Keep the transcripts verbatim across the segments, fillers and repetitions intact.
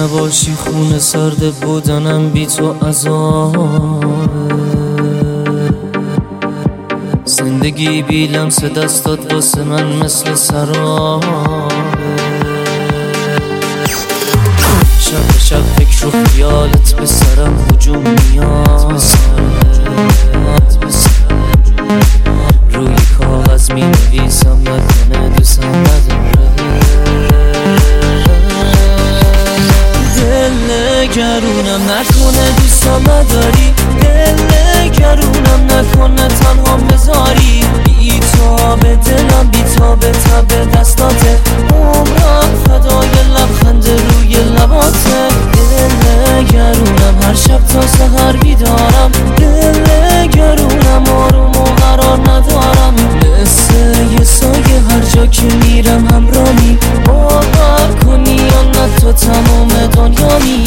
نباشی خونه سرده بودنم بی تو عذابه. زندگی بی لمس دستات واسه من مثل سرابه. شب شب فکر و خیالت به سرم هجوم میاد. روی کاغذ می نویسم نکنه دوستم نداره. دل نگرونم نکنه دوستم نداری. دل نگرونم نکنه تنها بذاری. بی تو به دلم بی تو به تب دستاته. عمرم فدای لبخند روی لباته. دل نگرونم هر شب تا سحر بیدارم. دل نگرونم آروم و قرار ندارم. مثل یه سایه هر جا که میرم همراهی. باور کنی یا نه تو تمام دنیامی.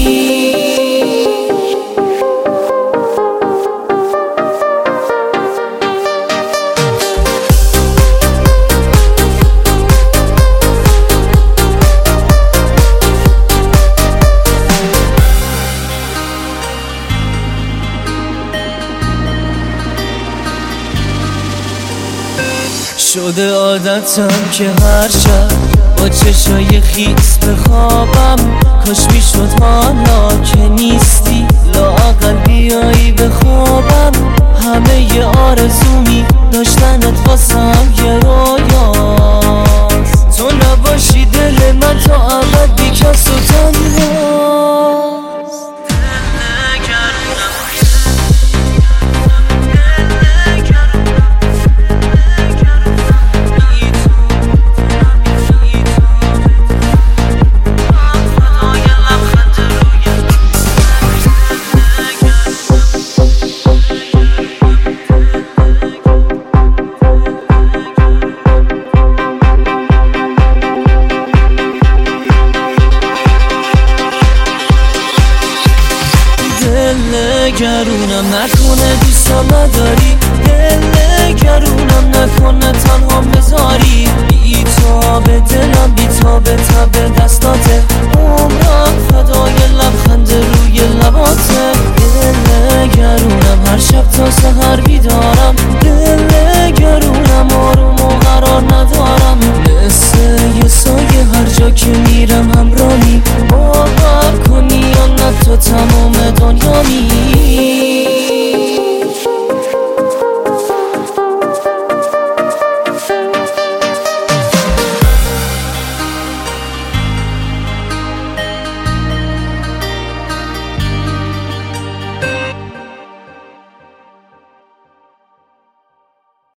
شده عادتم که هر شب با چشای خیس بخوابم. کاش میشد حالا که نیستی لااقل بیایی بخوابم. همه ی آرزومی داشتنت واسم یه رویاست. تو نباشی دل من تا ابد بی کس و تنهاست. نگرونم نکنه دوستم نداری. دل نگرونم نکنه تنها بذاری. بی تو به دلم بی تو به تب دستاته. عمرم فدای لبخند روی لباته. دل